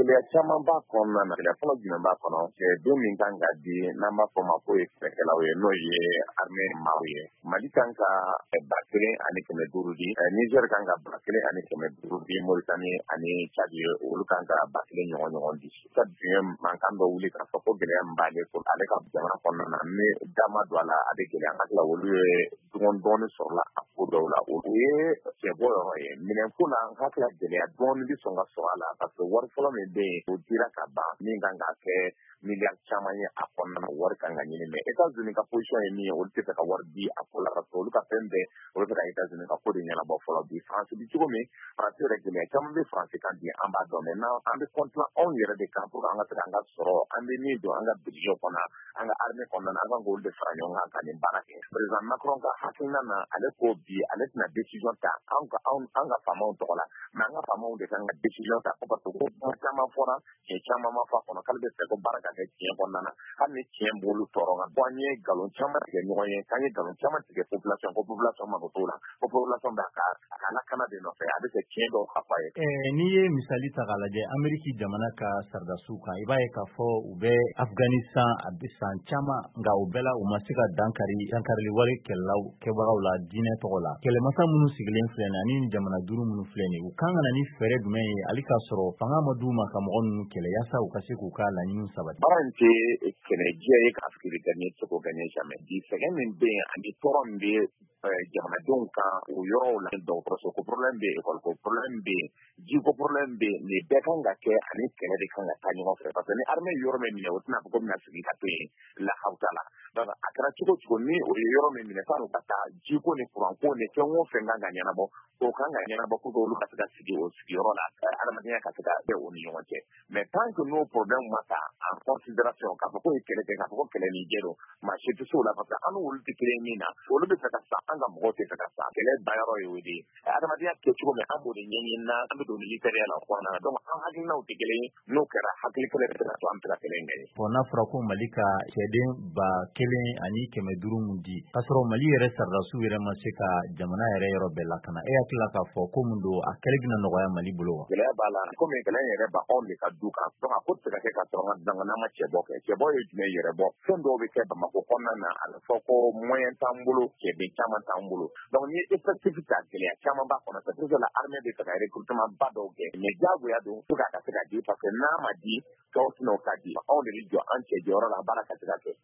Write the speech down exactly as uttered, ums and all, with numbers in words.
gɛlɛya caman b'a kɔnɔna na gɛlɛya fɔlɔ jumɛn b'a kɔnɔ don min kan ka di n'an b'a fɔ ma ko ye sɛnɛkɛlaw ye n'o ye armée maaw ye Mali kan ka ba kelen ani kɛmɛ duuru di Niger kan ka ba kelen ani kɛmɛ duuru di Mauritanie ani Tchad olu kan ka ba kelen ɲɔgɔn ɲɔgɔn di Tchad dun mankan dɔ wuli k'a fɔ ko gɛlɛya min b'ale ko ale ka jamana kɔnɔna na ni dama don a la a bɛ gɛlɛya an hakili la olu ye dɔɔnin dɔɔnin sɔrɔla a ko dɔw la o ye cɛbɔ yɔrɔ ye minɛnko la an hakili la gɛlɛya dɔɔnin bɛ sɔn ka sɔrɔ a la parce que wari fɔlɔ min bɛ yen o dira ka ban min kan ka kɛ miliyari caman ye a kɔnɔna na wari kan ka ɲini mais États-Unis ka position ye min ye olu tɛ fɛ ka wari di a ko la parce que olu ka fɛn bɛɛ olu fɛ ka États-Unis ka ko de ɲɛnabɔ fɔlɔ bi France bi cogo min France yɛrɛ gɛlɛya caman bɛ France kan bi an b'a dɔn mais n'an an bɛ contrôle anw yɛrɛ de kan pour que an ka se k'an ka sɔrɔ an bɛ min don an ka budget kɔnɔ an ka armée kɔnɔna na an kan k'olu de fara ɲɔgɔn kan ka nin baara kɛ président Macron ka hakilina na ale ko bi ale tɛna décision ta an ka an ka faamaw tɔgɔ la mais an ka faamaw de kan ka décision ta parce que ko caman fɔra tiɲɛ caman ma fɔ a kɔnɔ k'ale bɛ fɛ ko baara ka kɛ tiɲɛ kɔnɔna na hali ni tiɲɛ b'olu tɔɔrɔ nka bon an ye nkalon caman tigɛ ɲɔgɔn ye k'an ye nkalon caman tigɛ population ko population mako t'o la ko population b'a ka a ka lakana de nɔfɛ a bɛ kɛ tiɲɛ dɔw ka fɔ a ye. N'i ye misali ta k'a lajɛ Ameriki jamana ka sardasiw kan i b'a ye k'a fɔ u bɛ Afganistan a bɛ san caman nka o bɛɛ la u ma se ka dankari dankarili wale kɛlɛlaw kɛbagaw la diinɛ tɔgɔ la kɛlɛmasa minnu sigilen filɛ nin ani jamana duuru minnu filɛ nin u kan ka na ni fɛɛrɛ jumɛn ye hali k'a sɔrɔ fanga ma d'u ma ka mɔgɔ ninnu kɛlɛ yaasa u ka se k'u ka laɲiniw sabati. Baara in tɛ kɛlɛjɛ ye k'a fɔ gagner se k'o gagner jamais bi sɛgɛn min bɛ yen ani tɔɔrɔ min bɛ jamanadenw kan o yɔrɔw la dɔgɔtɔrɔso ko problème bɛ yen école ko problème bɛ yen jiko problème bɛ yen nin bɛɛ kan ka kɛ ani kɛlɛ de kan ka taa ɲɔgɔn fɛ parce que ni armée ye yɔrɔ min minɛ o tɛna fɔ ko bɛna sigi ka to yen lahaw t'a la donc a kɛra cogo cogo ni o ye yɔrɔ min minɛ san'u ka taa jiko ni courant ko ni fɛn o fɛn kan ka ɲɛnabɔ o kan ka ɲɛnabɔ pour que olu ka se ka sigi o sigiyɔrɔ la adamadenya ka se ka kɛ o ni ɲɔgɔn cɛ mais tant que n'o problème ma ta en considération k'a fɔ ko ye kɛlɛ kɛ k'a fɔ ko kɛlɛ ni jɛ don maa si tɛ se o la parce que an n'olu tɛ kelen min na olu bɛ fɛ ka sa an ka mɔgɔw tɛ fɛ ka sa kɛlɛ bayɔrɔ ye o de ye adamadenya kɛ cogo min an b'o de ɲɛɲini na an bɛ don militaire la o kɔnɔna na donc an hakilinaw tɛ kelen ye n'o kɛra hakili kelen bɛ se ka to an bɛ se ka kɛlɛ in kɛ. Bon n'a fɔra ko Mali ka cɛden ba kelen ani kɛmɛ duuru mun di k'a sɔrɔ Mali yɛrɛ sardasiw yɛrɛ ma se ka jamana yɛrɛ yɔrɔ bɛɛ lakana e hakili la k'a fɔ ko mun don a kɛlɛ bɛna nɔgɔya Mali bolo wa? Gɛlɛya b'a la komi gɛlɛya in yɛrɛ b'anw de ka du kan donc a ko tɛ se ka kɛ ka sɔrɔ an ka n'an ma cɛbɔ kɛ cɛbɔ ye jumɛn yɛrɛ bɔ fɛn dɔw bɛ kɛ Bamako kɔnɔna na a bɛ fɔ ko moyen t'an bolo cɛden caman t'an bolo donc ni effectif ta gɛlɛya caman b'a kɔnɔ c'est pour cela armée bɛ fɛ ka recrutement ba dɔw kɛ mais diyagoya don fo k'a ka se ka di parce que n'a ma di tɔw tɛna o ka di anw de bɛ jɔ an cɛ jɔyɔrɔ la baara ka se ka kɛ.